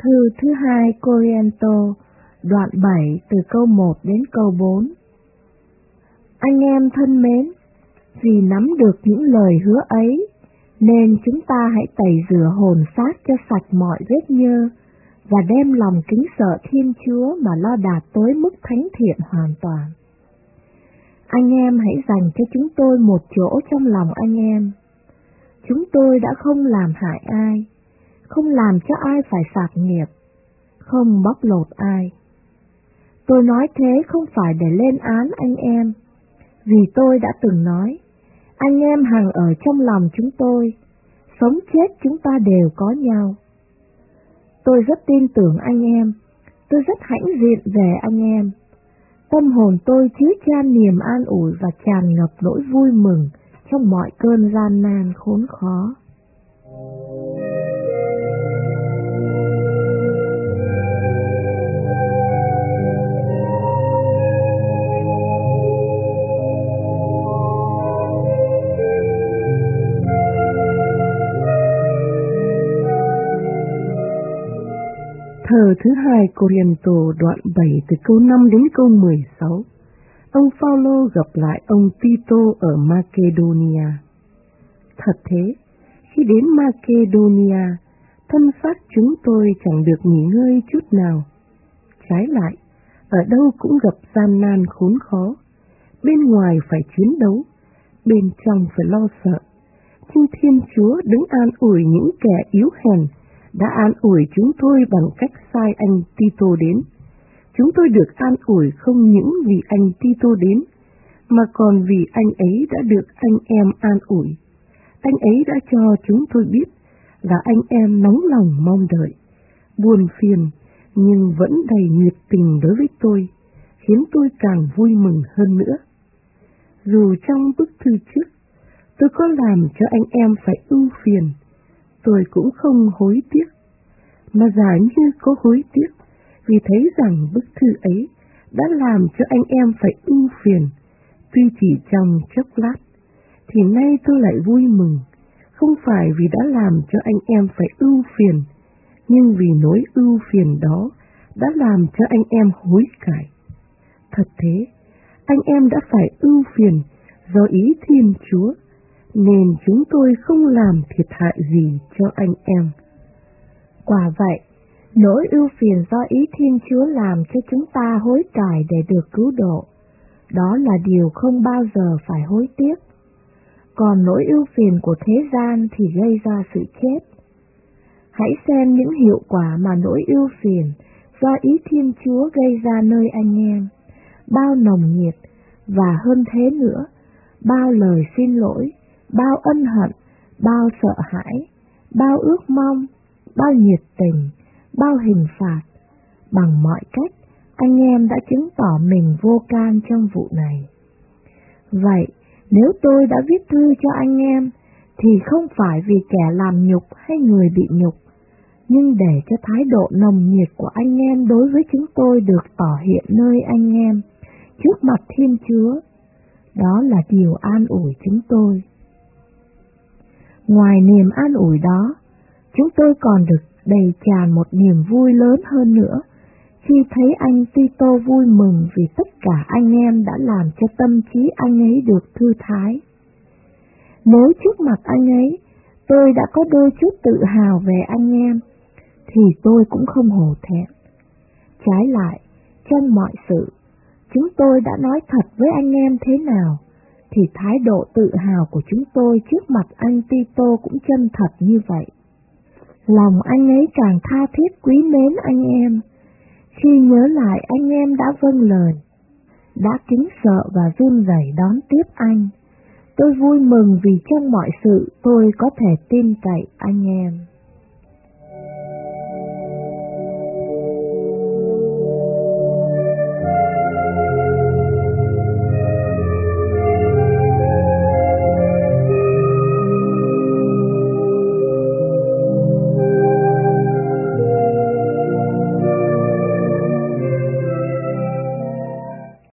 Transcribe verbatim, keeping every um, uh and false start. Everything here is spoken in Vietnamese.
Thư thứ hai Cô-ri-ân-tô, đoạn bảy từ câu một đến câu bốn. Anh em thân mến, vì nắm được những lời hứa ấy, nên chúng ta hãy tẩy rửa hồn xác cho sạch mọi vết nhơ, và đem lòng kính sợ Thiên Chúa mà lo đạt tới mức thánh thiện hoàn toàn. Anh em hãy dành cho chúng tôi một chỗ trong lòng anh em. Chúng tôi đã không làm hại ai, không làm cho ai phải phạt nghiệp, không bóc lột ai. Tôi nói thế không phải để lên án anh em, vì tôi đã từng nói, anh em hằng ở trong lòng chúng tôi, sống chết chúng ta đều có nhau. Tôi rất tin tưởng anh em, tôi rất hãnh diện về anh em. Tâm hồn tôi chứa chan niềm an ủi và tràn ngập nỗi vui mừng trong mọi cơn gian nan khốn khó. Thơ thứ hai Cô-ri-ân-tô đoạn bảy từ câu năm đến câu mười sáu. Ông Phao-lô gặp lại ông Ti-tô ở Macedonia. Thật thế, khi đến Macedonia, thân xác chúng tôi chẳng được nghỉ ngơi chút nào. Trái lại, ở đâu cũng gặp gian nan khốn khó, bên ngoài phải chiến đấu, bên trong phải lo sợ. Nhưng Thiên Chúa đứng an ủi những kẻ yếu hèn, đã an ủi chúng tôi bằng cách sai anh Ti-tô đến. Chúng tôi được an ủi không những vì anh Ti-tô đến, mà còn vì anh ấy đã được anh em an ủi. Anh ấy đã cho chúng tôi biết là anh em nóng lòng mong đợi, buồn phiền, nhưng vẫn đầy nhiệt tình đối với tôi, khiến tôi càng vui mừng hơn nữa. Dù trong bức thư trước, tôi có làm cho anh em phải ưu phiền, tôi cũng không hối tiếc, mà giả như có hối tiếc, vì thấy rằng bức thư ấy đã làm cho anh em phải ưu phiền, tuy chỉ trong chốc lát, thì nay tôi lại vui mừng, không phải vì đã làm cho anh em phải ưu phiền, nhưng vì nỗi ưu phiền đó đã làm cho anh em hối cải. Thật thế, anh em đã phải ưu phiền do ý Thiên Chúa, nên chúng tôi không làm thiệt hại gì cho anh em. Quả vậy, nỗi ưu phiền do ý Thiên Chúa làm cho chúng ta hối cải để được cứu độ, đó là điều không bao giờ phải hối tiếc. Còn nỗi ưu phiền của thế gian thì gây ra sự chết. Hãy xem những hiệu quả mà nỗi ưu phiền do ý Thiên Chúa gây ra nơi anh em, bao nồng nhiệt, và hơn thế nữa, bao lời xin lỗi, bao ân hận, bao sợ hãi, bao ước mong, bao nhiệt tình, bao hình phạt. Bằng mọi cách, anh em đã chứng tỏ mình vô can trong vụ này. Vậy, nếu tôi đã viết thư cho anh em, thì không phải vì kẻ làm nhục hay người bị nhục, nhưng để cho thái độ nồng nhiệt của anh em đối với chúng tôi được tỏ hiện nơi anh em, trước mặt Thiên Chúa. Đó là điều an ủi chúng tôi. Ngoài niềm an ủi đó, chúng tôi còn được đầy tràn một niềm vui lớn hơn nữa, khi thấy anh Ti-tô vui mừng vì tất cả anh em đã làm cho tâm trí anh ấy được thư thái. Nếu trước mặt anh ấy, tôi đã có đôi chút tự hào về anh em, thì tôi cũng không hổ thẹn. Trái lại, trong mọi sự, chúng tôi đã nói thật với anh em thế nào, thì thái độ tự hào của chúng tôi trước mặt anh Ti-tô cũng chân thật như vậy. Lòng anh ấy càng tha thiết quý mến anh em, khi nhớ lại anh em đã vâng lời, đã kính sợ và run rẩy đón tiếp anh. Tôi vui mừng vì trong mọi sự tôi có thể tin cậy anh em.